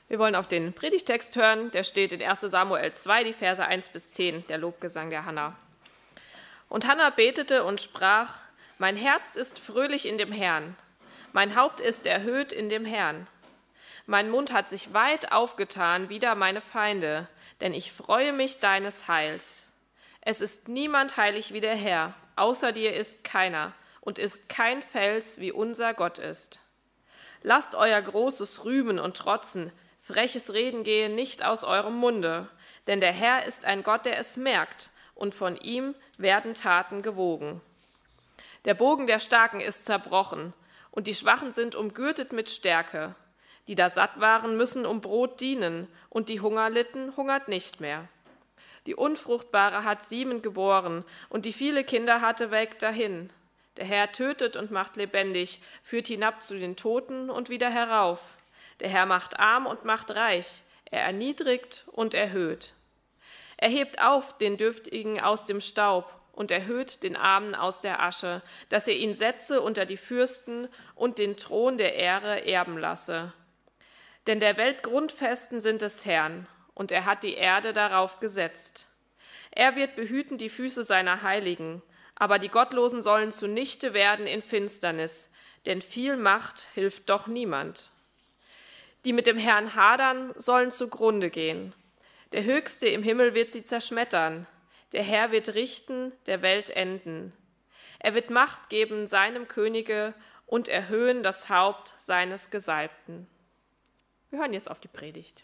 Wir wollen auf den Predigtext hören, der steht in 1. Samuel 2, die Verse 1 bis 10, der Lobgesang der Hannah. Und Hannah betete und sprach: Mein Herz ist fröhlich in dem Herrn, mein Haupt ist erhöht in dem Herrn. Mein Mund hat sich weit aufgetan wider meine Feinde, denn ich freue mich deines Heils. Es ist niemand heilig wie der Herr, außer dir ist keiner, und ist kein Fels, wie unser Gott ist. Lasst euer Großes rühmen und trotzen, freches Reden gehe nicht aus eurem Munde, denn der Herr ist ein Gott, der es merkt, und von ihm werden Taten gewogen. Der Bogen der Starken ist zerbrochen, und die Schwachen sind umgürtet mit Stärke. Die da satt waren, müssen um Brot dienen, und die Hunger litten, hungert nicht mehr. Die Unfruchtbare hat 7 geboren, und die viele Kinder hatte, welkt dahin. Der Herr tötet und macht lebendig, führt hinab zu den Toten und wieder herauf. Der Herr macht arm und macht reich, er erniedrigt und erhöht. Er hebt auf den Dürftigen aus dem Staub und erhöht den Armen aus der Asche, dass er ihn setze unter die Fürsten und den Thron der Ehre erben lasse. Denn der Welt Grundfesten sind des Herrn, und er hat die Erde darauf gesetzt. Er wird behüten die Füße seiner Heiligen, aber die Gottlosen sollen zunichte werden in Finsternis, denn viel Macht hilft doch niemand. Die mit dem Herrn hadern, sollen zugrunde gehen. Der Höchste im Himmel wird sie zerschmettern. Der Herr wird richten, der Welt enden. Er wird Macht geben seinem Könige und erhöhen das Haupt seines Gesalbten. Wir hören jetzt auf die Predigt.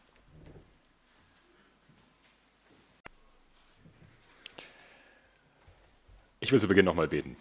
Ich will zu Beginn nochmal beten.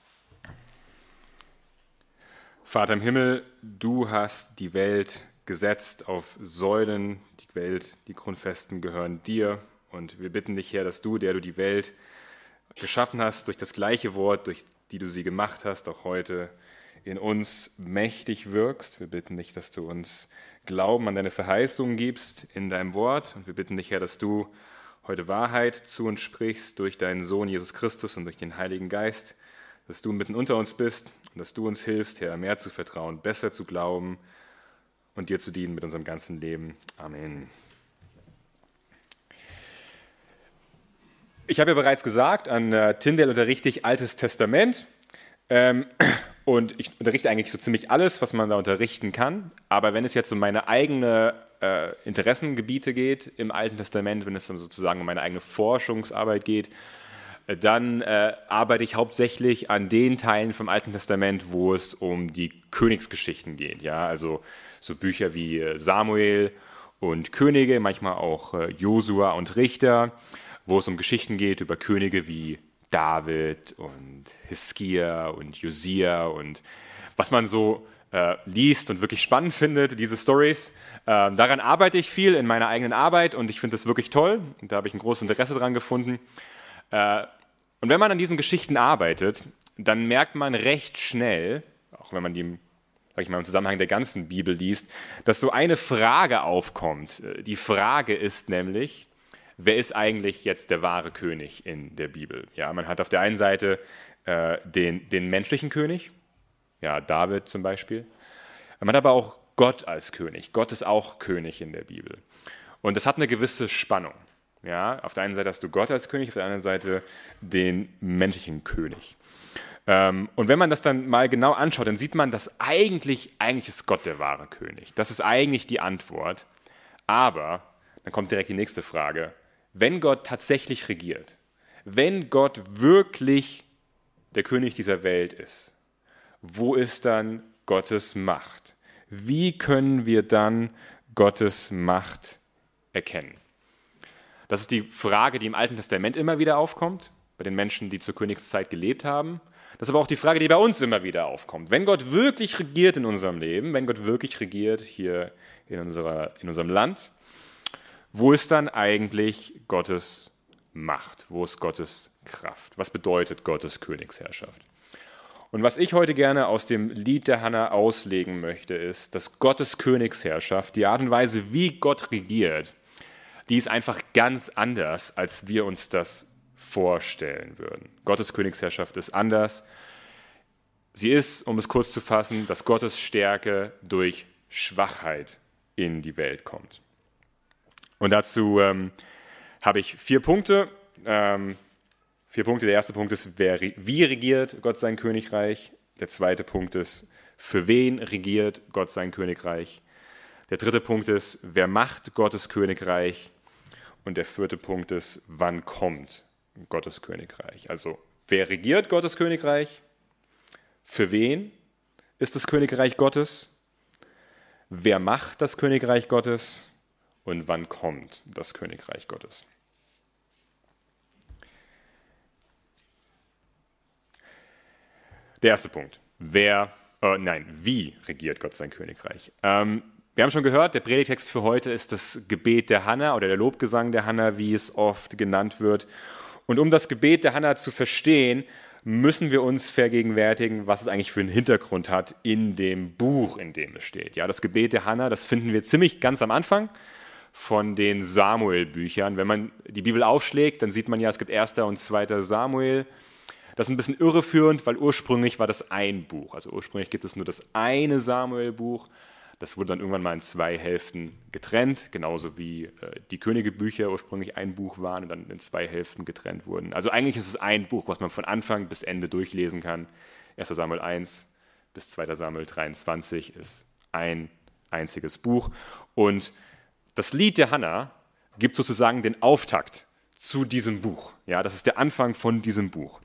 Vater im Himmel, du hast die Welt gesetzt auf Säulen. Die Welt, die Grundfesten gehören dir. Und wir bitten dich, Herr, dass du, der du die Welt geschaffen hast, durch das gleiche Wort, durch die du sie gemacht hast, auch heute in uns mächtig wirkst. Wir bitten dich, dass du uns Glauben an deine Verheißungen gibst in deinem Wort. Und wir bitten dich, Herr, dass du heute Wahrheit zu uns sprichst durch deinen Sohn Jesus Christus und durch den Heiligen Geist, dass du mitten unter uns bist und dass du uns hilfst, Herr, mehr zu vertrauen, besser zu glauben und dir zu dienen mit unserem ganzen Leben. Amen. Ich habe ja bereits gesagt, an Tyndale unterrichte ich Altes Testament und ich unterrichte eigentlich so ziemlich alles, was man da unterrichten kann. Aber wenn es jetzt um meine eigenen Interessengebiete geht im Alten Testament, wenn es dann sozusagen um meine eigene Forschungsarbeit geht, dann arbeite ich hauptsächlich an den Teilen vom Alten Testament, wo es um die Königsgeschichten geht. Ja? Also so Bücher wie Samuel und Könige, manchmal auch Josua und Richter, wo es um Geschichten geht über Könige wie David und Hiskia und Josia und was man so liest und wirklich spannend findet, diese Stories. Daran arbeite ich viel in meiner eigenen Arbeit und ich finde das wirklich toll. Da habe ich ein großes Interesse dran gefunden. Und wenn man an diesen Geschichten arbeitet, dann merkt man recht schnell, auch wenn man die, sag ich mal, im Zusammenhang der ganzen Bibel liest, dass so eine Frage aufkommt. Die Frage ist nämlich: Wer ist eigentlich jetzt der wahre König in der Bibel? Ja, man hat auf der einen Seite den menschlichen König, ja, David zum Beispiel. Man hat aber auch Gott als König. Gott ist auch König in der Bibel. Und das hat eine gewisse Spannung. Ja, auf der einen Seite hast du Gott als König, auf der anderen Seite den menschlichen König. Und wenn man das dann mal genau anschaut, dann sieht man, dass eigentlich ist Gott der wahre König. Das ist eigentlich die Antwort. Aber dann kommt direkt die nächste Frage. Wenn Gott tatsächlich regiert, wenn Gott wirklich der König dieser Welt ist, wo ist dann Gottes Macht? Wie können wir dann Gottes Macht erkennen? Das ist die Frage, die im Alten Testament immer wieder aufkommt, bei den Menschen, die zur Königszeit gelebt haben. Das ist aber auch die Frage, die bei uns immer wieder aufkommt. Wenn Gott wirklich regiert in unserem Leben, wenn Gott wirklich regiert hier in unserem Land, wo ist dann eigentlich Gottes Macht? Wo ist Gottes Kraft? Was bedeutet Gottes Königsherrschaft? Und was ich heute gerne aus dem Lied der Hannah auslegen möchte, ist, dass Gottes Königsherrschaft, die Art und Weise, wie Gott regiert, die ist einfach ganz anders, als wir uns das vorstellen würden. Gottes Königsherrschaft ist anders. Sie ist, um es kurz zu fassen, dass Gottes Stärke durch Schwachheit in die Welt kommt. Und dazu habe ich 4 Punkte. 4 Punkte. Der erste Punkt ist, wie regiert Gott sein Königreich? Der zweite Punkt ist, für wen regiert Gott sein Königreich? Der dritte Punkt ist, wer macht Gottes Königreich? Und der vierte Punkt ist, wann kommt Gottes Königreich? Also, wer regiert Gottes Königreich? Für wen ist das Königreich Gottes? Wer macht das Königreich Gottes? Und wann kommt das Königreich Gottes? Der erste Punkt. Wie regiert Gott sein Königreich? Wir haben schon gehört, der Predigtext für heute ist das Gebet der Hannah oder der Lobgesang der Hannah, wie es oft genannt wird. Und um das Gebet der Hannah zu verstehen, müssen wir uns vergegenwärtigen, was es eigentlich für einen Hintergrund hat in dem Buch, in dem es steht. Ja, das Gebet der Hannah, das finden wir ziemlich ganz am Anfang von den Samuel-Büchern. Wenn man die Bibel aufschlägt, dann sieht man ja, es gibt 1. und 2. Samuel. Das ist ein bisschen irreführend, weil ursprünglich war das ein Buch. Also ursprünglich gibt es nur das eine Samuel-Buch. Das wurde dann irgendwann mal in 2 Hälften getrennt, genauso wie die Königebücher ursprünglich ein Buch waren und dann in 2 Hälften getrennt wurden. Also eigentlich ist es ein Buch, was man von Anfang bis Ende durchlesen kann. 1. Samuel 1 bis 2. Samuel 23 ist ein einziges Buch. Und das Lied der Hannah gibt sozusagen den Auftakt zu diesem Buch. Ja, das ist der Anfang von diesem Buch.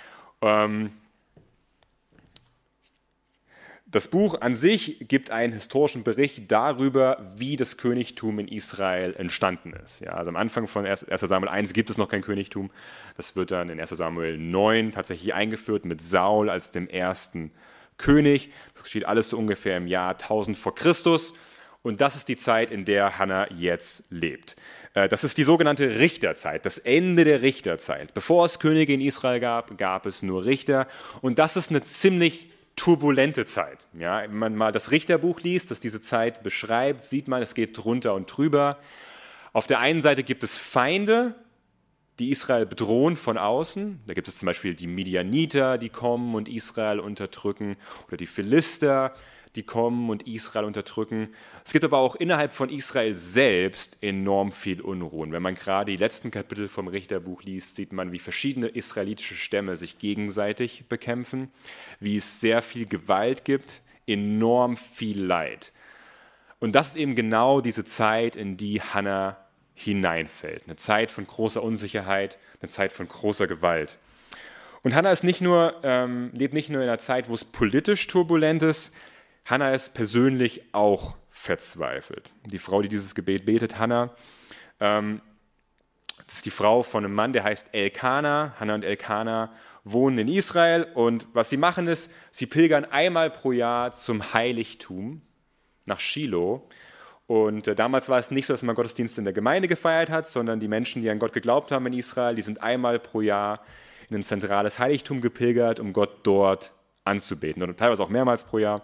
Das Buch an sich gibt einen historischen Bericht darüber, wie das Königtum in Israel entstanden ist. Ja, also am Anfang von 1. Samuel 1 gibt es noch kein Königtum. Das wird dann in 1. Samuel 9 tatsächlich eingeführt mit Saul als dem ersten König. Das geschieht alles so ungefähr im Jahr 1000 vor Christus. Und das ist die Zeit, in der Hannah jetzt lebt. Das ist die sogenannte Richterzeit, das Ende der Richterzeit. Bevor es Könige in Israel gab, gab es nur Richter. Und das ist eine ziemlich turbulente Zeit. Ja, wenn man mal das Richterbuch liest, das diese Zeit beschreibt, sieht man, es geht drunter und drüber. Auf der einen Seite gibt es Feinde, die Israel bedrohen von außen. Da gibt es zum Beispiel die Midianiter, die kommen und Israel unterdrücken, oder die Philister, die kommen und Israel unterdrücken. Es gibt aber auch innerhalb von Israel selbst enorm viel Unruhen. Wenn man gerade die letzten Kapitel vom Richterbuch liest, sieht man, wie verschiedene israelitische Stämme sich gegenseitig bekämpfen, wie es sehr viel Gewalt gibt, enorm viel Leid. Und das ist eben genau diese Zeit, in die Hannah hineinfällt. Eine Zeit von großer Unsicherheit, eine Zeit von großer Gewalt. Und Hannah ist lebt nicht nur in einer Zeit, wo es politisch turbulent ist, Hannah ist persönlich auch verzweifelt. Die Frau, die dieses Gebet betet, Hannah, das ist die Frau von einem Mann, der heißt Elkana. Hannah und Elkana wohnen in Israel und was sie machen ist, sie pilgern einmal pro Jahr zum Heiligtum nach Shiloh. Und damals war es nicht so, dass man Gottesdienste in der Gemeinde gefeiert hat, sondern die Menschen, die an Gott geglaubt haben in Israel, die sind einmal pro Jahr in ein zentrales Heiligtum gepilgert, um Gott dort anzubeten. Oder teilweise auch mehrmals pro Jahr.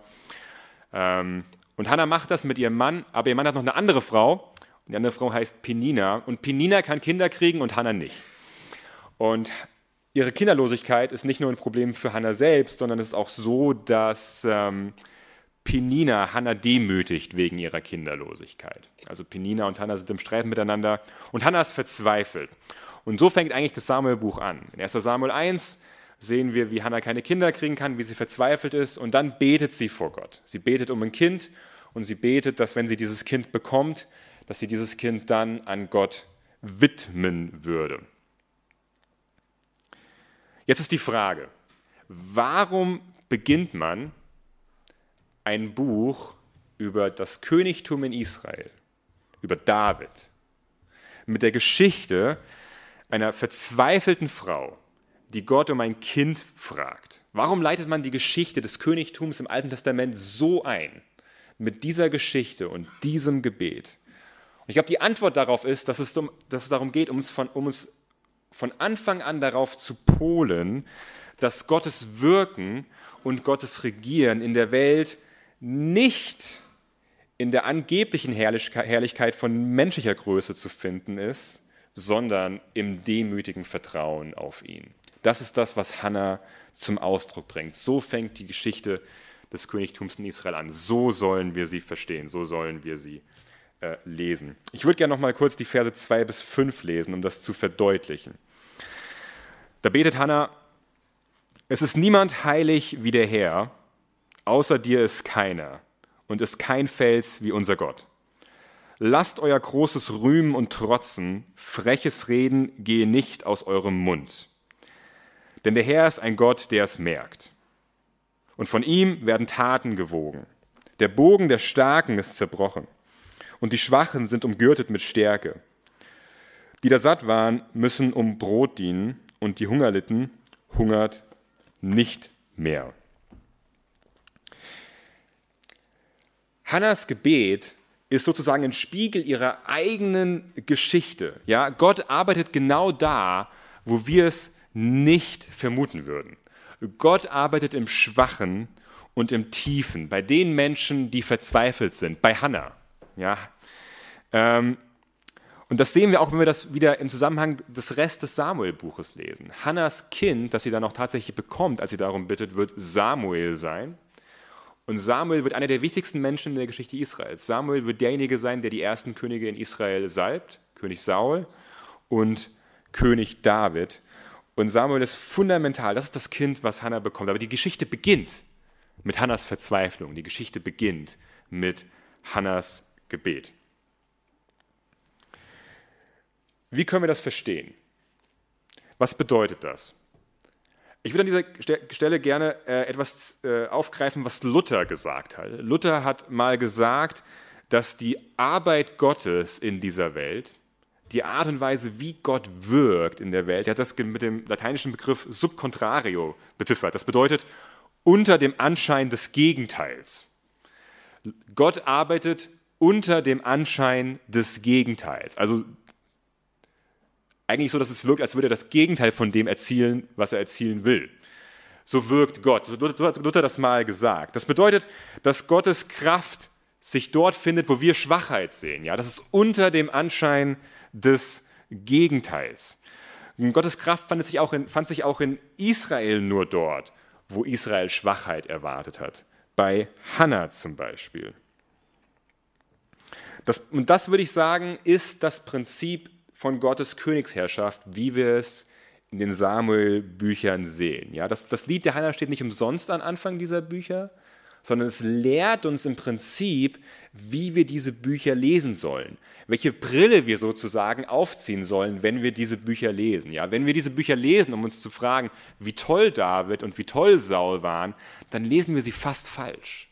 Und Hannah macht das mit ihrem Mann, aber ihr Mann hat noch eine andere Frau. Und die andere Frau heißt Penina. Und Penina kann Kinder kriegen und Hannah nicht. Und ihre Kinderlosigkeit ist nicht nur ein Problem für Hannah selbst, sondern es ist auch so, dass Penina Hannah demütigt wegen ihrer Kinderlosigkeit. Also Penina und Hannah sind im Streit miteinander und Hannah ist verzweifelt. Und so fängt eigentlich das Samuelbuch an. In 1. Samuel 1 sehen wir, wie Hannah keine Kinder kriegen kann, wie sie verzweifelt ist und dann betet sie vor Gott. Sie betet um ein Kind und sie betet, dass wenn sie dieses Kind bekommt, dass sie dieses Kind dann an Gott widmen würde. Jetzt ist die Frage, warum beginnt man ein Buch über das Königtum in Israel, über David, mit der Geschichte einer verzweifelten Frau, die Gott um ein Kind fragt? Warum leitet man die Geschichte des Königtums im Alten Testament so ein, mit dieser Geschichte und diesem Gebet? Und ich glaube, die Antwort darauf ist, dass es darum geht, um uns von Anfang an darauf zu polen, dass Gottes Wirken und Gottes Regieren in der Welt nicht in der angeblichen Herrlichkeit von menschlicher Größe zu finden ist, sondern im demütigen Vertrauen auf ihn. Das ist das, was Hannah zum Ausdruck bringt. So fängt die Geschichte des Königtums in Israel an. So sollen wir sie verstehen, so sollen wir sie lesen. Ich würde gerne noch mal kurz die Verse 2 bis 5 lesen, um das zu verdeutlichen. Da betet Hannah: Es ist niemand heilig wie der Herr, außer dir ist keiner und ist kein Fels wie unser Gott. Lasst euer großes Rühmen und Trotzen, freches Reden gehe nicht aus eurem Mund. Denn der Herr ist ein Gott, der es merkt. Und von ihm werden Taten gewogen. Der Bogen der Starken ist zerbrochen. Und die Schwachen sind umgürtet mit Stärke. Die da satt waren, müssen um Brot dienen, und die Hunger litten, hungert nicht mehr. Hannas Gebet ist sozusagen ein Spiegel ihrer eigenen Geschichte. Ja, Gott arbeitet genau da, wo wir es nicht vermuten würden. Gott arbeitet im Schwachen und im Tiefen, bei den Menschen, die verzweifelt sind, bei Hannah. Ja, und das sehen wir auch, wenn wir das wieder im Zusammenhang des Rest des Samuel-Buches lesen. Hannas Kind, das sie dann auch tatsächlich bekommt, als sie darum bittet, wird Samuel sein. Und Samuel wird einer der wichtigsten Menschen in der Geschichte Israels. Samuel wird derjenige sein, der die ersten Könige in Israel salbt, König Saul und König David. Und Samuel ist fundamental, das ist das Kind, was Hannah bekommt. Aber die Geschichte beginnt mit Hannas Verzweiflung, die Geschichte beginnt mit Hannas Gebet. Wie können wir das verstehen? Was bedeutet das? Ich würde an dieser Stelle gerne etwas aufgreifen, was Luther gesagt hat. Luther hat mal gesagt, dass die Arbeit Gottes in dieser Welt, die Art und Weise, wie Gott wirkt in der Welt, er hat das mit dem lateinischen Begriff sub contrario beziffert. Das bedeutet unter dem Anschein des Gegenteils. Gott arbeitet unter dem Anschein des Gegenteils. Also eigentlich so, dass es wirkt, als würde er das Gegenteil von dem erzielen, was er erzielen will. So wirkt Gott. So hat Luther das mal gesagt. Das bedeutet, dass Gottes Kraft sich dort findet, wo wir Schwachheit sehen. Ja, das ist unter dem Anschein des Gegenteils. Und Gottes Kraft fand sich auch in Israel nur dort, wo Israel Schwachheit erwartet hat. Bei Hannah zum Beispiel. Und das würde ich sagen, ist das Prinzip von Gottes Königsherrschaft, wie wir es in den Samuel-Büchern sehen. Ja, das Lied der Hannah steht nicht umsonst am Anfang dieser Bücher, sondern es lehrt uns im Prinzip, wie wir diese Bücher lesen sollen, welche Brille wir sozusagen aufziehen sollen, wenn wir diese Bücher lesen. Ja, wenn wir diese Bücher lesen, um uns zu fragen, wie toll David und wie toll Saul waren, dann lesen wir sie fast falsch.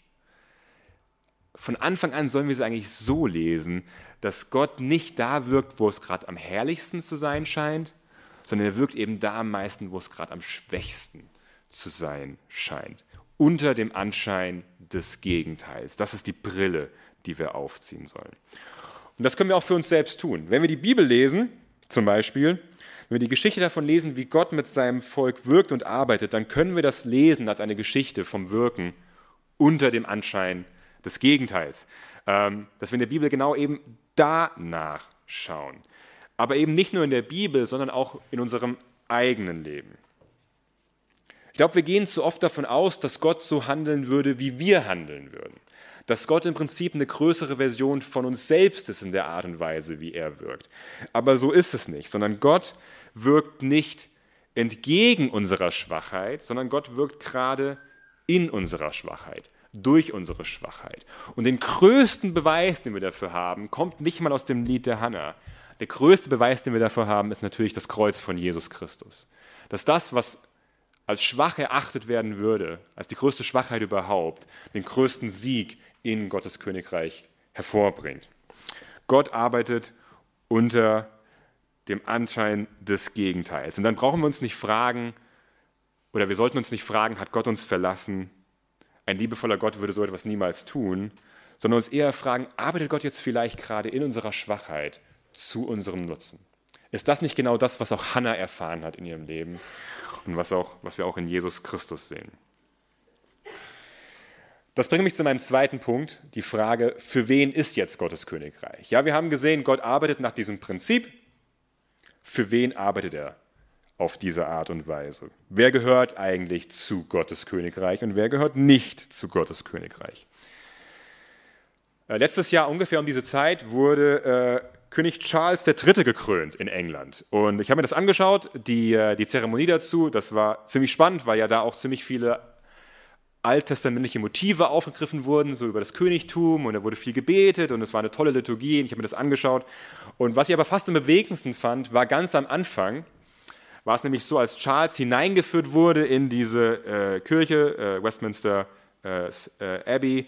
Von Anfang an sollen wir sie eigentlich so lesen, dass Gott nicht da wirkt, wo es gerade am herrlichsten zu sein scheint, sondern er wirkt eben da am meisten, wo es gerade am schwächsten zu sein scheint. Unter dem Anschein des Gegenteils. Das ist die Brille, die wir aufziehen sollen. Und das können wir auch für uns selbst tun. Wenn wir die Bibel lesen, zum Beispiel, wenn wir die Geschichte davon lesen, wie Gott mit seinem Volk wirkt und arbeitet, dann können wir das lesen als eine Geschichte vom Wirken unter dem Anschein des Gegenteils. Dass wir in der Bibel genau eben danach schauen. Aber eben nicht nur in der Bibel, sondern auch in unserem eigenen Leben. Ich glaube, wir gehen zu oft davon aus, dass Gott so handeln würde, wie wir handeln würden. Dass Gott im Prinzip eine größere Version von uns selbst ist in der Art und Weise, wie er wirkt. Aber so ist es nicht, sondern Gott wirkt nicht entgegen unserer Schwachheit, sondern Gott wirkt gerade in unserer Schwachheit. Durch unsere Schwachheit. Und den größten Beweis, den wir dafür haben, kommt nicht mal aus dem Lied der Hannah. Der größte Beweis, den wir dafür haben, ist natürlich das Kreuz von Jesus Christus. Dass das, was als schwach erachtet werden würde, als die größte Schwachheit überhaupt, den größten Sieg in Gottes Königreich hervorbringt. Gott arbeitet unter dem Anschein des Gegenteils. Und dann brauchen wir uns nicht fragen, oder wir sollten uns nicht fragen, hat Gott uns verlassen? Ein liebevoller Gott würde so etwas niemals tun, sondern uns eher fragen, arbeitet Gott jetzt vielleicht gerade in unserer Schwachheit zu unserem Nutzen? Ist das nicht genau das, was auch Hannah erfahren hat in ihrem Leben und was wir auch in Jesus Christus sehen? Das bringt mich zu meinem zweiten Punkt, die Frage, für wen ist jetzt Gottes Königreich? Ja, wir haben gesehen, Gott arbeitet nach diesem Prinzip. Für wen arbeitet er? auf diese Art und Weise. Wer gehört eigentlich zu Gottes Königreich und wer gehört nicht zu Gottes Königreich? Letztes Jahr ungefähr um diese Zeit wurde König Charles III. Gekrönt in England. Und ich habe mir das angeschaut, die Zeremonie dazu. Das war ziemlich spannend, weil ja da auch ziemlich viele alttestamentliche Motive aufgegriffen wurden, so über das Königtum, und da wurde viel gebetet und es war eine tolle Liturgie und ich habe mir das angeschaut. Und was ich aber fast am bewegendsten fand, war ganz am Anfang, war es nämlich so, als Charles hineingeführt wurde in diese Kirche, Westminster Abbey,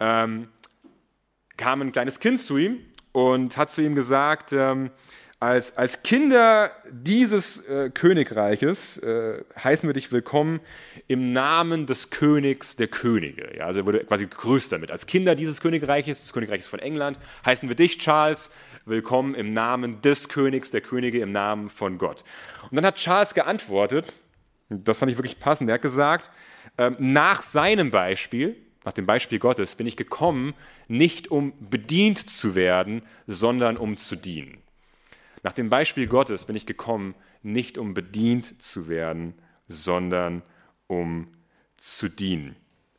kam ein kleines Kind zu ihm und hat zu ihm gesagt, als Kinder dieses Königreiches heißen wir dich willkommen im Namen des Königs der Könige. Ja, also er wurde quasi gegrüßt damit. Als Kinder dieses Königreiches, des Königreiches von England, heißen wir dich, Charles, willkommen im Namen des Königs der Könige, im Namen von Gott. Und dann hat Charles geantwortet, das fand ich wirklich passend, er hat gesagt, nach seinem Beispiel, nach dem Beispiel Gottes, bin ich gekommen, nicht um bedient zu werden, sondern um zu dienen. Nach dem Beispiel Gottes bin ich gekommen, nicht um bedient zu werden, sondern um zu dienen.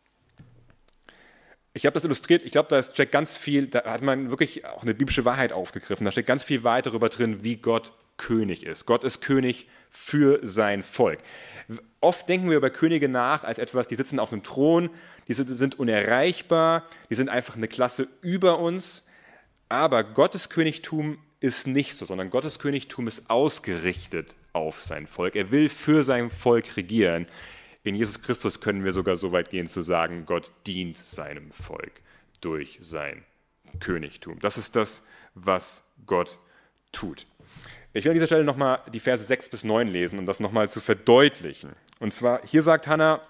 Ich habe das illustriert, ich glaube, da steckt ganz viel, da hat man wirklich auch eine biblische Wahrheit aufgegriffen, da steckt ganz viel weiter darüber drin, wie Gott König ist. Gott ist König für sein Volk. Oft denken wir über Könige nach als etwas, die sitzen auf einem Thron, die sind unerreichbar, die sind einfach eine Klasse über uns, aber Gottes Königtum ist nicht so, sondern Gottes Königtum ist ausgerichtet auf sein Volk. Er will für sein Volk regieren. In Jesus Christus können wir sogar so weit gehen zu sagen, Gott dient seinem Volk durch sein Königtum. Das ist das, was Gott tut. Ich will an dieser Stelle nochmal die Verse 6 bis 9 lesen, um das nochmal zu verdeutlichen. Und zwar, hier sagt Hannah,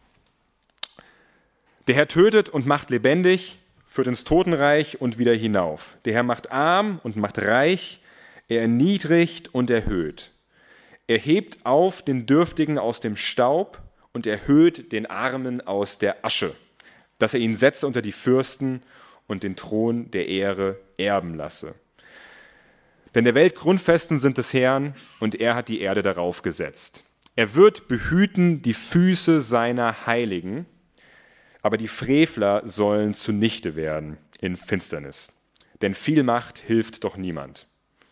der Herr tötet und macht lebendig, führt ins Totenreich und wieder hinauf. Der Herr macht arm und macht reich, er erniedrigt und erhöht. Er hebt auf den Dürftigen aus dem Staub und erhöht den Armen aus der Asche, dass er ihn setze unter die Fürsten und den Thron der Ehre erben lasse. Denn der Welt Grundfesten sind des Herrn und er hat die Erde darauf gesetzt. Er wird behüten die Füße seiner Heiligen, aber die Frevler sollen zunichte werden in Finsternis. Denn viel Macht hilft doch niemand.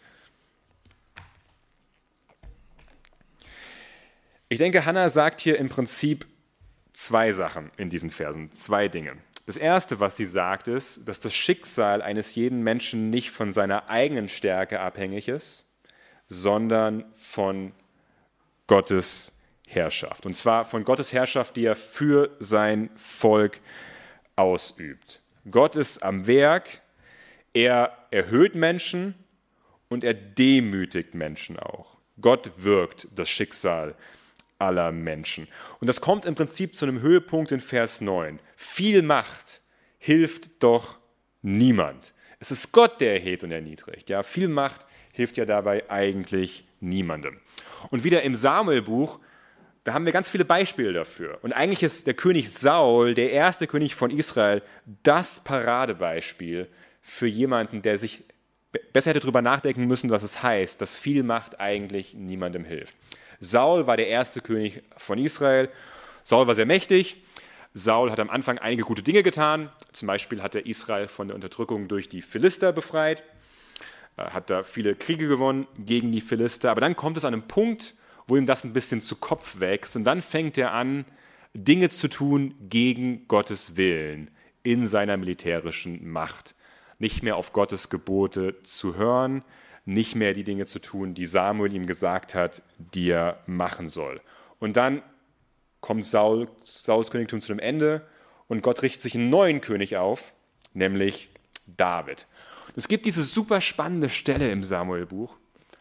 Ich denke, Hannah sagt hier im Prinzip zwei Sachen in diesen Versen, zwei Dinge. Das Erste, was sie sagt, ist, dass das Schicksal eines jeden Menschen nicht von seiner eigenen Stärke abhängig ist, sondern von Gottes Herrschaft. Und zwar von Gottes Herrschaft, die er für sein Volk ausübt. Gott ist am Werk, er erhöht Menschen und er demütigt Menschen auch. Gott wirkt das Schicksal aller Menschen. Und das kommt im Prinzip zu einem Höhepunkt in Vers 9. Viel Macht hilft doch niemand. Es ist Gott, der erhebt und erniedrigt. Ja, viel Macht hilft ja dabei eigentlich niemandem. Und wieder im Samuelbuch, da haben wir ganz viele Beispiele dafür. Und eigentlich ist der König Saul, der erste König von Israel, das Paradebeispiel für jemanden, der sich besser hätte darüber nachdenken müssen, was es heißt, dass viel Macht eigentlich niemandem hilft. Saul war der erste König von Israel. Saul war sehr mächtig. Saul hat am Anfang einige gute Dinge getan. Zum Beispiel hat er Israel von der Unterdrückung durch die Philister befreit, hat da viele Kriege gewonnen gegen die Philister. Aber dann kommt es an einen Punkt, wo ihm das ein bisschen zu Kopf wächst. Und dann fängt er an, Dinge zu tun gegen Gottes Willen in seiner militärischen Macht. Nicht mehr auf Gottes Gebote zu hören, nicht mehr die Dinge zu tun, die Samuel ihm gesagt hat, die er machen soll. Und dann kommt Sauls Königtum zu einem Ende und Gott richtet sich einen neuen König auf, nämlich David. Es gibt diese super spannende Stelle im Samuelbuch.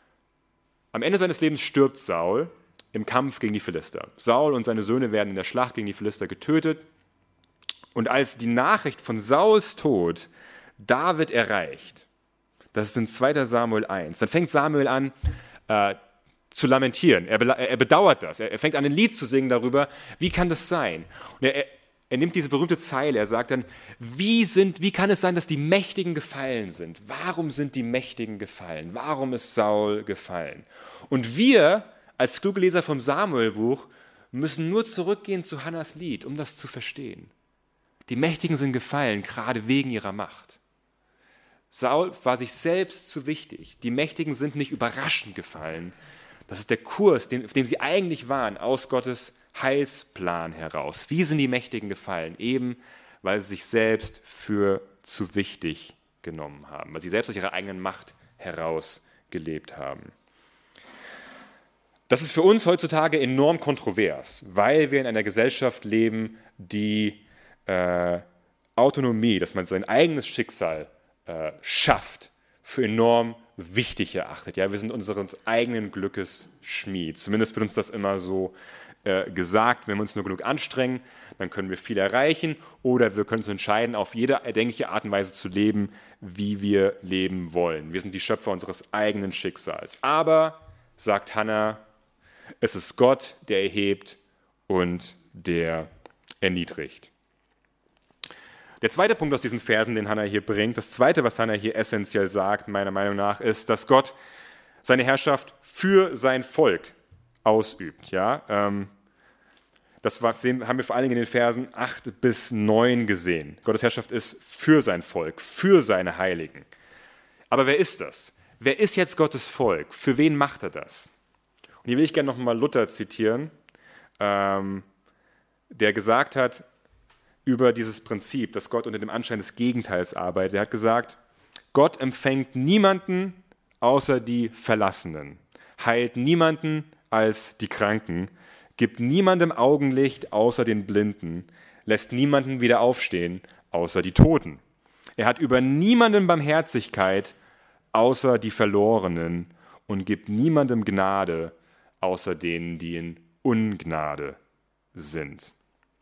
Am Ende seines Lebens stirbt Saul im Kampf gegen die Philister. Saul und seine Söhne werden in der Schlacht gegen die Philister getötet. Und als die Nachricht von Sauls Tod David erreicht, das ist in 2. Samuel 1, dann fängt Samuel an zu lamentieren. Er bedauert das. Er fängt an, ein Lied zu singen darüber, wie kann das sein? Und er nimmt diese berühmte Zeile, er sagt dann, wie kann es sein, dass die Mächtigen gefallen sind? Warum sind die Mächtigen gefallen? Warum ist Saul gefallen? Und wir als kluge Leser vom Samuelbuch müssen nur zurückgehen zu Hannas Lied, um das zu verstehen. Die Mächtigen sind gefallen, gerade wegen ihrer Macht. Saul war sich selbst zu wichtig. Die Mächtigen sind nicht überraschend gefallen. Das ist der Kurs, auf dem sie eigentlich waren, aus Gottes Heilsplan heraus. Wie sind die Mächtigen gefallen? Eben, weil sie sich selbst für zu wichtig genommen haben, weil sie selbst aus ihrer eigenen Macht heraus gelebt haben. Das ist für uns heutzutage enorm kontrovers, weil wir in einer Gesellschaft leben, die Autonomie, dass man sein eigenes Schicksal schafft, für enorm wichtig erachtet. Ja, wir sind unseres eigenen Glückes Schmied. Zumindest wird uns das immer so gesagt, wenn wir uns nur genug anstrengen, dann können wir viel erreichen oder wir können uns entscheiden, auf jede erdenkliche Art und Weise zu leben, wie wir leben wollen. Wir sind die Schöpfer unseres eigenen Schicksals. Aber, sagt Hannah, es ist Gott, der erhebt und der erniedrigt. Der zweite Punkt aus diesen Versen, den Hannah hier bringt, das zweite, was Hannah hier essentiell sagt, meiner Meinung nach, ist, dass Gott seine Herrschaft für sein Volk ausübt. Ja? Haben wir vor allen Dingen in den Versen 8 bis 9 gesehen. Gottes Herrschaft ist für sein Volk, für seine Heiligen. Aber wer ist das? Wer ist jetzt Gottes Volk? Für wen macht er das? Und hier will ich gerne nochmal Luther zitieren, der gesagt hat, über dieses Prinzip, dass Gott unter dem Anschein des Gegenteils arbeitet. Er hat gesagt, Gott empfängt niemanden außer die Verlassenen, heilt niemanden als die Kranken, gibt niemandem Augenlicht außer den Blinden, lässt niemanden wieder aufstehen außer die Toten. Er hat über niemanden Barmherzigkeit außer die Verlorenen und gibt niemandem Gnade außer denen, die in Ungnade sind.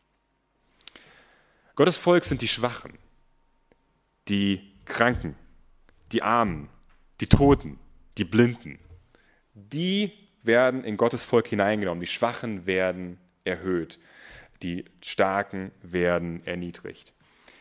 Gottes Volk sind die Schwachen, die Kranken, die Armen, die Toten, die Blinden. Die werden in Gottes Volk hineingenommen. Die Schwachen werden erhöht. Die Starken werden erniedrigt.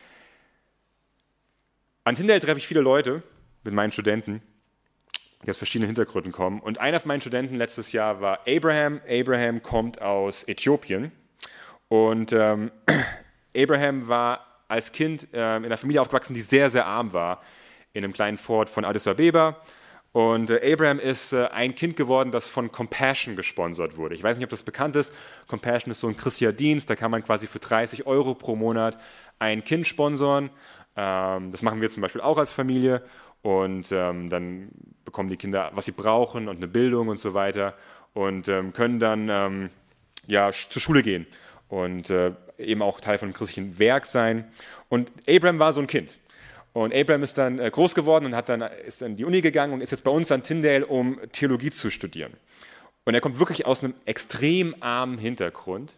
An Tyndale treffe ich viele Leute mit meinen Studenten, die aus verschiedenen Hintergründen kommen. Und einer von meinen Studenten letztes Jahr war Abraham. Abraham kommt aus Äthiopien. Und Abraham war als Kind in einer Familie aufgewachsen, die sehr, sehr arm war, in einem kleinen Fort von Addis Abeba. Und Abraham ist ein Kind geworden, das von Compassion gesponsert wurde. Ich weiß nicht, ob das bekannt ist. Compassion ist so ein christlicher Dienst, da kann man quasi für 30 € pro Monat ein Kind sponsoren. Das machen wir zum Beispiel auch als Familie. Und dann bekommen die Kinder, was sie brauchen und eine Bildung und so weiter. Und können dann zur Schule gehen und eben auch Teil von einem christlichen Werk sein. Und Abraham war so ein Kind. Und Abraham ist dann groß geworden und ist dann in die Uni gegangen und ist jetzt bei uns an Tyndale, um Theologie zu studieren. Und er kommt wirklich aus einem extrem armen Hintergrund.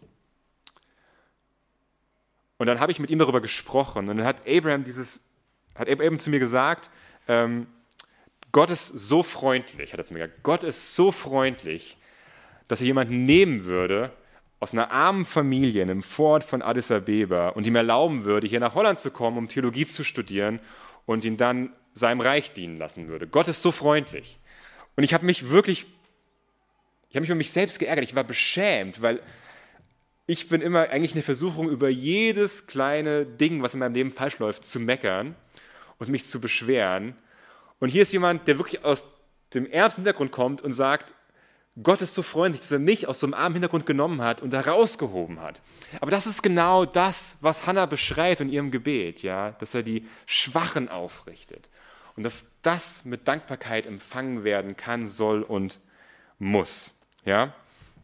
Und dann habe ich mit ihm darüber gesprochen und dann hat Abraham zu mir gesagt, Gott ist so freundlich, hat er zu mir gesagt, Gott ist so freundlich, dass er jemanden nehmen würde, aus einer armen Familie in einem Fort von Addis Abeba und ihm erlauben würde, hier nach Holland zu kommen, um Theologie zu studieren und ihn dann seinem Reich dienen lassen würde. Gott ist so freundlich. Und ich habe mich über mich selbst geärgert. Ich war beschämt, weil ich bin immer eigentlich eine Versuchung, über jedes kleine Ding, was in meinem Leben falsch läuft, zu meckern und mich zu beschweren. Und hier ist jemand, der wirklich aus dem ärmsten Hintergrund kommt und sagt, Gott ist so freundlich, dass er mich aus so einem armen Hintergrund genommen hat und da rausgehoben hat. Aber das ist genau das, was Hannah beschreibt in ihrem Gebet, ja? Dass er die Schwachen aufrichtet und dass das mit Dankbarkeit empfangen werden kann, soll und muss. Ja?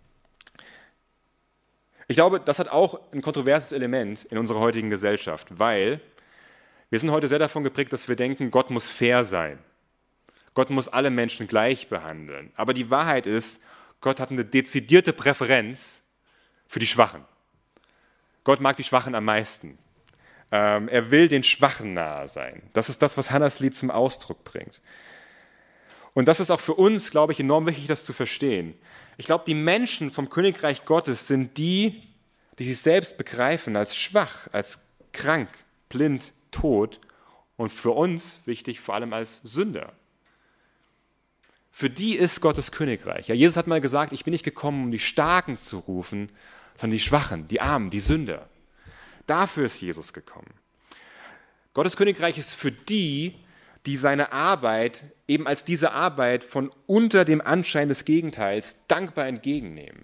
Ich glaube, das hat auch ein kontroverses Element in unserer heutigen Gesellschaft, weil wir sind heute sehr davon geprägt, dass wir denken, Gott muss fair sein. Gott muss alle Menschen gleich behandeln. Aber die Wahrheit ist, Gott hat eine dezidierte Präferenz für die Schwachen. Gott mag die Schwachen am meisten. Er will den Schwachen nahe sein. Das ist das, was Hannas Lied zum Ausdruck bringt. Und das ist auch für uns, glaube ich, enorm wichtig, das zu verstehen. Ich glaube, die Menschen vom Königreich Gottes sind die, die sich selbst begreifen als schwach, als krank, blind, tot und für uns wichtig, vor allem als Sünder. für die ist Gottes Königreich. Ja, Jesus hat mal gesagt, ich bin nicht gekommen, um die Starken zu rufen, sondern die Schwachen, die Armen, die Sünder. Dafür ist Jesus gekommen. Gottes Königreich ist für die, die seine Arbeit eben als diese Arbeit von unter dem Anschein des Gegenteils dankbar entgegennehmen.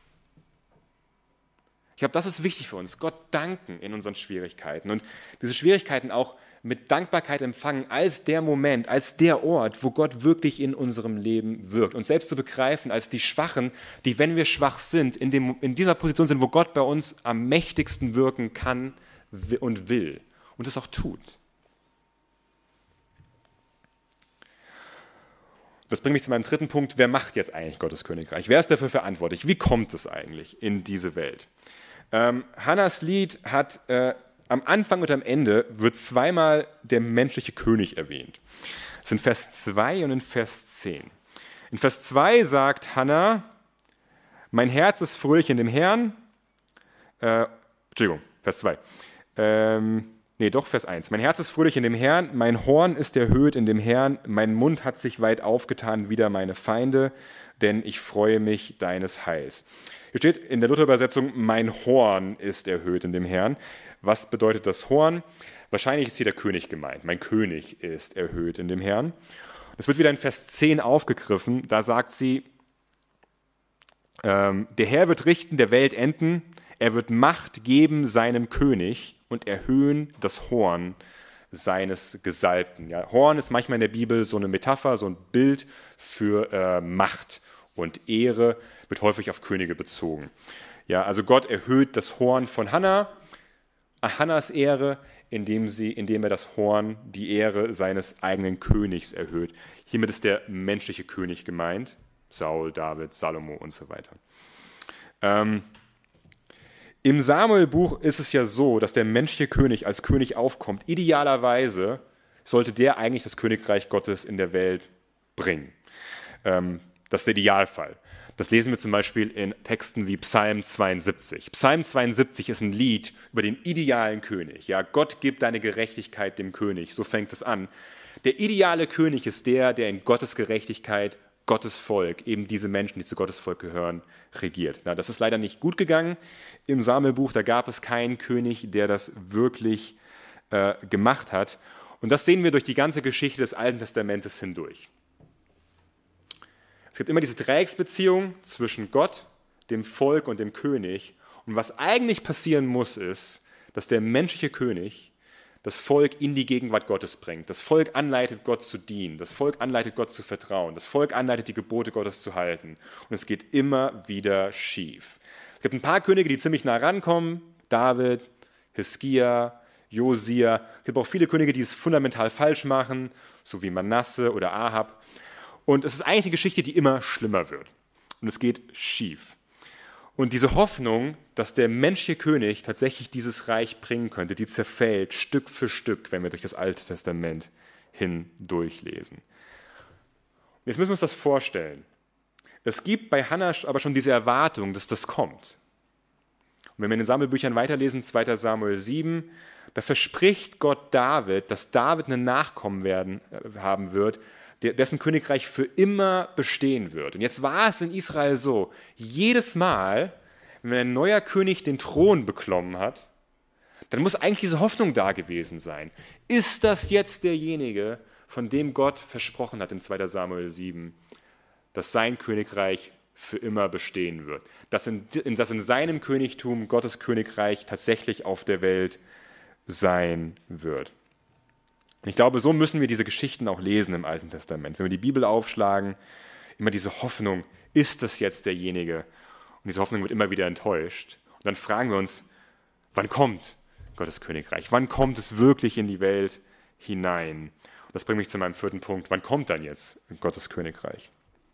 Ich glaube, das ist wichtig für uns, Gott danken in unseren Schwierigkeiten und diese Schwierigkeiten auch mit Dankbarkeit empfangen als der Moment, als der Ort, wo Gott wirklich in unserem Leben wirkt. Und selbst zu begreifen als die Schwachen, die, wenn wir schwach sind, in dieser Position sind, wo Gott bei uns am mächtigsten wirken kann und will und es auch tut. Das bringt mich zu meinem dritten Punkt. Wer macht jetzt eigentlich Gottes Königreich? Wer ist dafür verantwortlich? Wie kommt es eigentlich in diese Welt? Hannas Lied hat am Anfang und am Ende wird zweimal der menschliche König erwähnt. Das sind Vers 2 und in Vers 10. In Vers 2 sagt Hannah, mein Herz ist fröhlich in dem Herrn. Vers 2. Vers 1. Mein Herz ist fröhlich in dem Herrn, mein Horn ist erhöht in dem Herrn, mein Mund hat sich weit aufgetan wider meine Feinde, denn ich freue mich deines Heils. Hier steht in der Luther-Übersetzung, mein Horn ist erhöht in dem Herrn. Was bedeutet das Horn? Wahrscheinlich ist hier der König gemeint. Mein König ist erhöht in dem Herrn. Das wird wieder in Vers 10 aufgegriffen. Da sagt sie, der Herr wird richten der Welt enden, er wird Macht geben seinem König und erhöhen das Horn seines Gesalbten. Ja, Horn ist manchmal in der Bibel so eine Metapher, so ein Bild für Macht und Ehre, wird häufig auf Könige bezogen. Ja, also Gott erhöht das Horn von Hannas Ehre, indem er das Horn, die Ehre seines eigenen Königs erhöht. Hiermit ist der menschliche König gemeint, Saul, David, Salomo und so weiter. Im Samuel-Buch ist es ja so, dass der menschliche König als König aufkommt. Idealerweise sollte der eigentlich das Königreich Gottes in der Welt bringen. Das ist der Idealfall. Das lesen wir zum Beispiel in Texten wie Psalm 72. Psalm 72 ist ein Lied über den idealen König. Ja, Gott gibt deine Gerechtigkeit dem König, so fängt es an. Der ideale König ist der in Gottes Gerechtigkeit Gottes Volk, eben diese Menschen, die zu Gottes Volk gehören, regiert. Na, das ist leider nicht gut gegangen im Samuelbuch, da gab es keinen König, der das wirklich gemacht hat. Und das sehen wir durch die ganze Geschichte des Alten Testamentes hindurch. Es gibt immer diese Dreiecksbeziehung zwischen Gott, dem Volk und dem König. Und was eigentlich passieren muss, ist, dass der menschliche König das Volk in die Gegenwart Gottes bringt. Das Volk anleitet, Gott zu dienen. Das Volk anleitet, Gott zu vertrauen. Das Volk anleitet, die Gebote Gottes zu halten. Und es geht immer wieder schief. Es gibt ein paar Könige, die ziemlich nah rankommen. David, Hiskia, Josia. Es gibt auch viele Könige, die es fundamental falsch machen, so wie Manasse oder Ahab. Und es ist eigentlich eine Geschichte, die immer schlimmer wird. Und es geht schief. Und diese Hoffnung, dass der menschliche König tatsächlich dieses Reich bringen könnte, die zerfällt Stück für Stück, wenn wir durch das Alte Testament hindurchlesen. Jetzt müssen wir uns das vorstellen. Es gibt bei Hannah aber schon diese Erwartung, dass das kommt. Und wenn wir in den Samuelbüchern weiterlesen, 2. Samuel 7, da verspricht Gott David, dass David einen Nachkommen haben wird, dessen Königreich für immer bestehen wird. Und jetzt war es in Israel so, jedes Mal, wenn ein neuer König den Thron beklommen hat, dann muss eigentlich diese Hoffnung da gewesen sein. Ist das jetzt derjenige, von dem Gott versprochen hat in 2. Samuel 7, dass sein Königreich für immer bestehen wird? Dass in seinem Königtum Gottes Königreich tatsächlich auf der Welt sein wird. Und ich glaube, so müssen wir diese Geschichten auch lesen im Alten Testament. Wenn wir die Bibel aufschlagen, immer diese Hoffnung, ist das jetzt derjenige? Und diese Hoffnung wird immer wieder enttäuscht. Und dann fragen wir uns, wann kommt Gottes Königreich? Wann kommt es wirklich in die Welt hinein? Und das bringt mich zu meinem vierten Punkt. Wann kommt dann jetzt Gottes Königreich?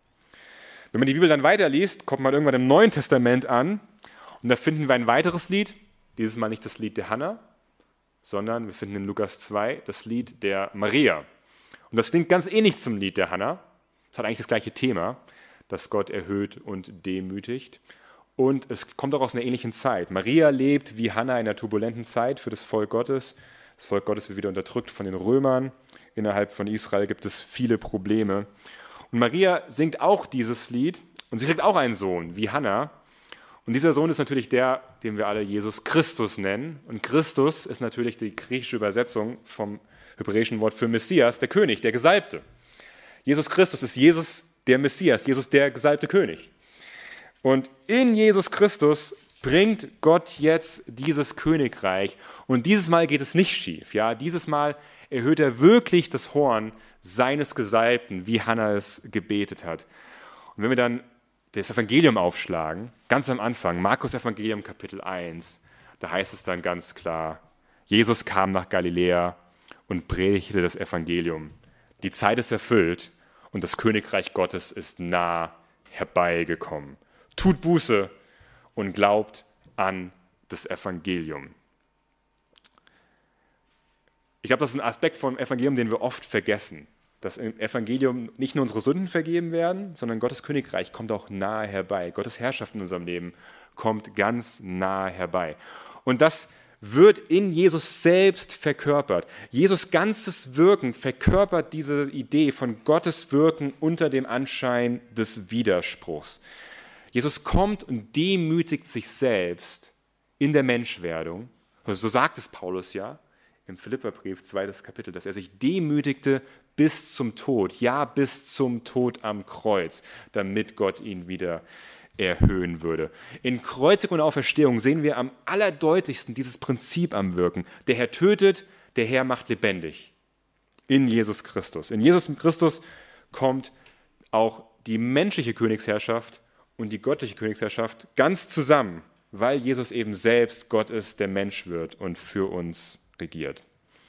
Wenn man die Bibel dann weiterliest, kommt man irgendwann im Neuen Testament an und da finden wir ein weiteres Lied, dieses Mal nicht das Lied der Hannah, sondern wir finden in Lukas 2 das Lied der Maria. Und das klingt ganz ähnlich zum Lied der Hannah. Es hat eigentlich das gleiche Thema, dass Gott erhöht und demütigt. Und es kommt auch aus einer ähnlichen Zeit. Maria lebt wie Hannah in einer turbulenten Zeit für das Volk Gottes. Das Volk Gottes wird wieder unterdrückt von den Römern. Innerhalb von Israel gibt es viele Probleme. Und Maria singt auch dieses Lied und sie kriegt auch einen Sohn, wie Hannah. Und dieser Sohn ist natürlich der, den wir alle Jesus Christus nennen. Und Christus ist natürlich die griechische Übersetzung vom hebräischen Wort für Messias, der König, der Gesalbte. Jesus Christus ist Jesus der Messias, Jesus der gesalbte König. Und in Jesus Christus bringt Gott jetzt dieses Königreich. Und dieses Mal geht es nicht schief. Ja? Dieses Mal erhöht er wirklich das Horn seines Gesalbten, wie Hannah es gebetet hat. Und wenn wir dann das Evangelium aufschlagen, ganz am Anfang, Markus Evangelium Kapitel 1, da heißt es dann ganz klar, Jesus kam nach Galiläa und predigte das Evangelium. Die Zeit ist erfüllt und das Königreich Gottes ist nah herbeigekommen. Tut Buße und glaubt an das Evangelium. Ich glaube, das ist ein Aspekt vom Evangelium, den wir oft vergessen. Dass im Evangelium nicht nur unsere Sünden vergeben werden, sondern Gottes Königreich kommt auch nahe herbei. Gottes Herrschaft in unserem Leben kommt ganz nahe herbei. Und das wird in Jesus selbst verkörpert. Jesus ganzes Wirken verkörpert diese Idee von Gottes Wirken unter dem Anschein des Widerspruchs. Jesus kommt und demütigt sich selbst in der Menschwerdung. So sagt es Paulus ja im Philipperbrief, 2. Kapitel, dass er sich demütigte bis zum Tod, ja bis zum Tod am Kreuz, damit Gott ihn wieder erhöhen würde. In Kreuzigung und Auferstehung sehen wir am allerdeutlichsten dieses Prinzip am Wirken. Der Herr tötet, der Herr macht lebendig. In Jesus Christus. In Jesus Christus kommt auch die menschliche Königsherrschaft und die göttliche Königsherrschaft ganz zusammen, weil Jesus eben selbst Gott ist, der Mensch wird und für uns regiert.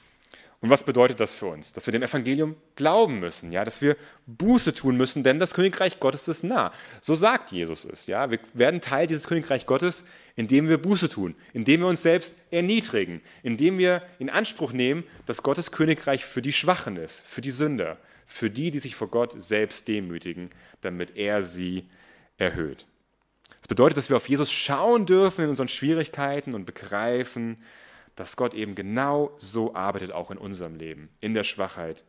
Und was bedeutet das für uns? Dass wir dem Evangelium glauben müssen, ja? Dass wir Buße tun müssen, denn das Königreich Gottes ist nah. So sagt Jesus es. Ja? Wir werden Teil dieses Königreich Gottes, indem wir Buße tun, indem wir uns selbst erniedrigen, indem wir in Anspruch nehmen, dass Gottes Königreich für die Schwachen ist, für die Sünder, für die, die sich vor Gott selbst demütigen, damit er sie erhöht. Das bedeutet, dass wir auf Jesus schauen dürfen in unseren Schwierigkeiten und begreifen, dass Gott eben genau so arbeitet, auch in unserem Leben, in der Schwachheit,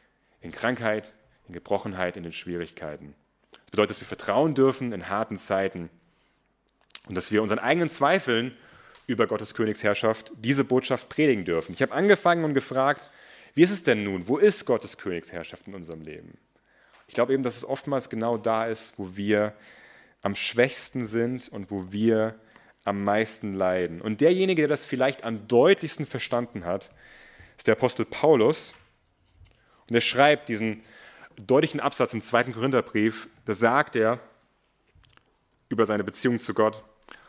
in Krankheit, in Gebrochenheit, in den Schwierigkeiten. Das bedeutet, dass wir vertrauen dürfen in harten Zeiten und dass wir unseren eigenen Zweifeln über Gottes Königsherrschaft diese Botschaft predigen dürfen. Ich habe angefangen und gefragt, wie ist es denn nun? Wo ist Gottes Königsherrschaft in unserem Leben? Ich glaube eben, dass es oftmals genau da ist, wo wir am schwächsten sind und wo wir am meisten leiden. Und derjenige, der das vielleicht am deutlichsten verstanden hat, ist der Apostel Paulus. Und er schreibt diesen deutlichen Absatz im 2. Korintherbrief, da sagt er über seine Beziehung zu Gott,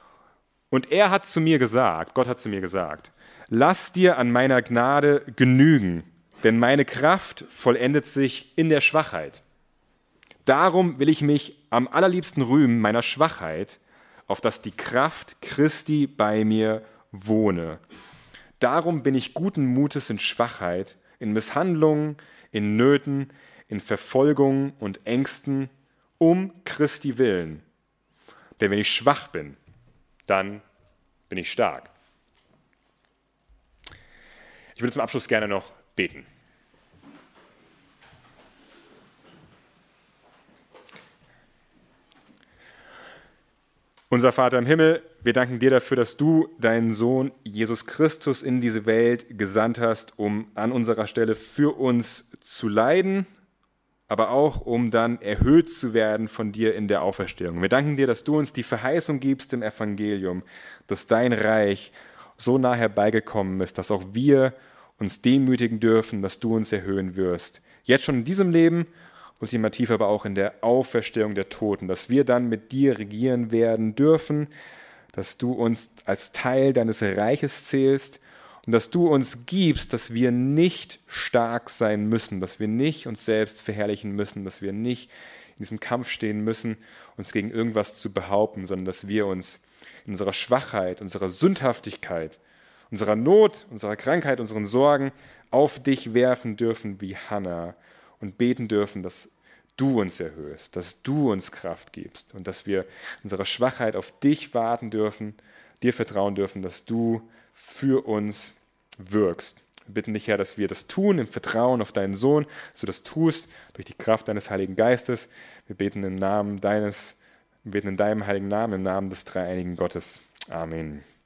und er hat zu mir gesagt, Gott hat zu mir gesagt, lass dir an meiner Gnade genügen, denn meine Kraft vollendet sich in der Schwachheit. Darum will ich mich am allerliebsten rühmen meiner Schwachheit, auf dass die Kraft Christi bei mir wohne. Darum bin ich guten Mutes in Schwachheit, in Misshandlungen, in Nöten, in Verfolgungen und Ängsten, um Christi willen. Denn wenn ich schwach bin, dann bin ich stark. Ich würde zum Abschluss gerne noch beten. Unser Vater im Himmel, wir danken dir dafür, dass du deinen Sohn Jesus Christus in diese Welt gesandt hast, um an unserer Stelle für uns zu leiden, aber auch um dann erhöht zu werden von dir in der Auferstehung. Wir danken dir, dass du uns die Verheißung gibst im Evangelium, dass dein Reich so nah herbeigekommen ist, dass auch wir uns demütigen dürfen, dass du uns erhöhen wirst. Jetzt schon in diesem Leben, ultimativ aber auch in der Auferstehung der Toten, dass wir dann mit dir regieren werden dürfen, dass du uns als Teil deines Reiches zählst und dass du uns gibst, dass wir nicht stark sein müssen, dass wir nicht uns selbst verherrlichen müssen, dass wir nicht in diesem Kampf stehen müssen, uns gegen irgendwas zu behaupten, sondern dass wir uns in unserer Schwachheit, unserer Sündhaftigkeit, unserer Not, unserer Krankheit, unseren Sorgen auf dich werfen dürfen wie Hannah und beten dürfen, dass du uns erhöhst, dass du uns Kraft gibst und dass wir in unserer Schwachheit auf dich warten dürfen, dir vertrauen dürfen, dass du für uns wirkst. Wir bitten dich, Herr, dass wir das tun im Vertrauen auf deinen Sohn, dass du das tust durch die Kraft deines Heiligen Geistes. Wir beten in deinem heiligen Namen, im Namen des dreieinigen Gottes. Amen.